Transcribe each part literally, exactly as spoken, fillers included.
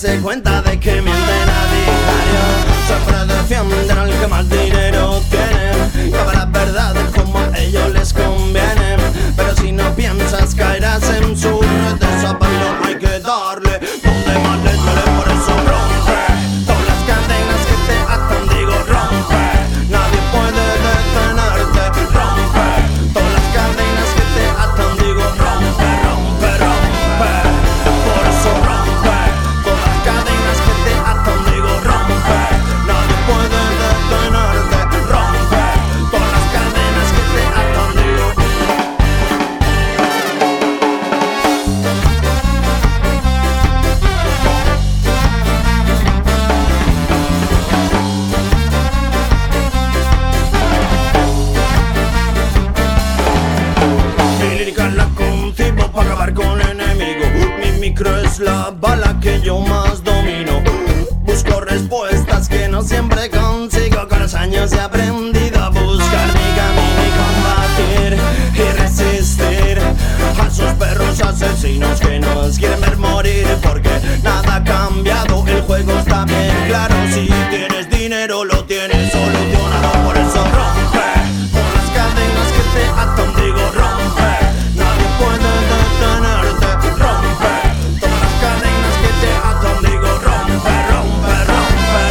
darse cuenta de que mienten a diario. Siempre defienden al que más dinero tiene, y a la verdad como a ellos les conviene. Pero si no piensas caerás en su red de zapallo, hay que darle donde más les duele, por eso rompe todas las cadenas que te atan, digo rompe. Nadie puede detenerte, rompe todas las cadenas que te atan, digo rompe, rompe, rompe. Por eso rompe todas las cadenas que te atan, digo rompe. Nadie puede detenerte, rompe todas las cadenas que te atan, digo. Mi lírica la concibo para acabar con el enemigo. Mi micro es la bala que yo más domino. Busco respuestas que no siempre consigo. Con los años he aprendido a buscar mi camino y combatir y resistir a esos perros asesinos que nos quieren ver morir. Porque nada ha cambiado, el juego está bien claro. Si tienes dinero lo tienes solucionado. Por eso rompe todas las cadenas que te atan, digo rompe. Nadie puede detenerte, rompe todas las cadenas que te atan, digo rompe, rompe, rompe.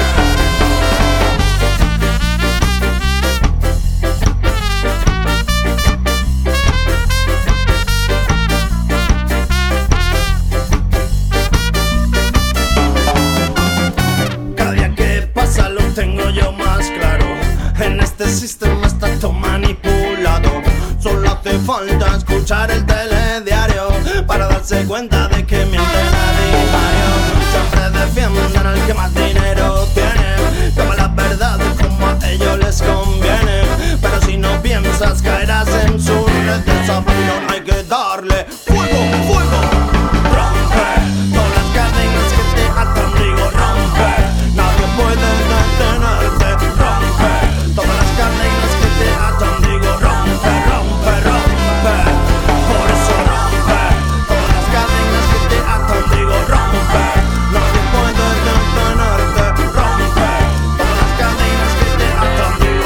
Cada día que pasa lo tengo yo más claro. En este sistema está todo manipulado. Solo hace falta escuchar el telediario para darse cuenta de que mienten a diario. Siempre defienden al que más dinero tiene, como la verdad como a ellos les conviene. Pero si no piensas caerás en su red de zapallo, hay que darle fuego, fuego. Rompe todas las cadenas que te atan, digo rompe. Nadie puede detenerte, rompe todas las cadenas que te atan, digo rompe, rompe, rompe. Por eso rompe todas las cadenas que te atan, digo rompe. Nadie puede detenerte, rompe todas las cadenas que te atan, digo.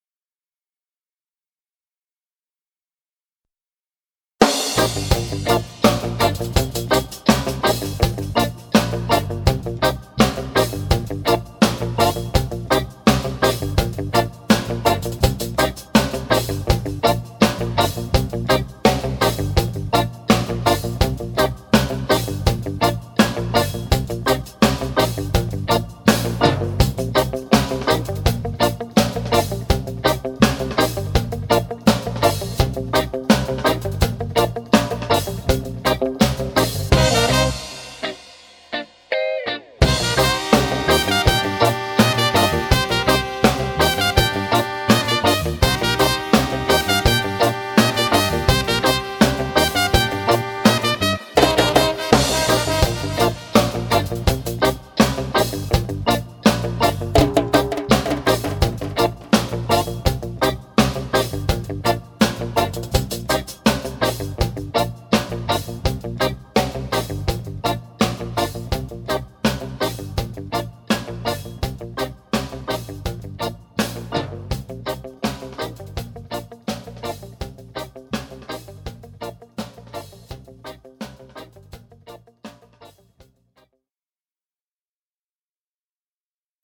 We'll be right back.